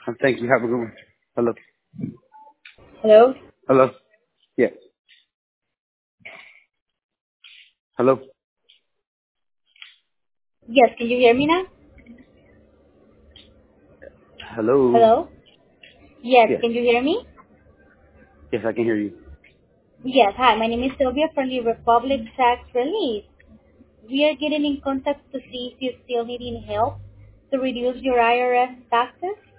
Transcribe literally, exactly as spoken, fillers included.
Uh, Thank you. Have a good one. Hello. Hello? Hello. Yes. Hello. Yes, can you hear me now? Hello. Hello? Yes, Yes. can you hear me? Yes, I can hear you. Yes, hi, my name is Sylvia from the Republic Tax Relief. We are getting in contact to see if you still needing help to reduce your I R S taxes.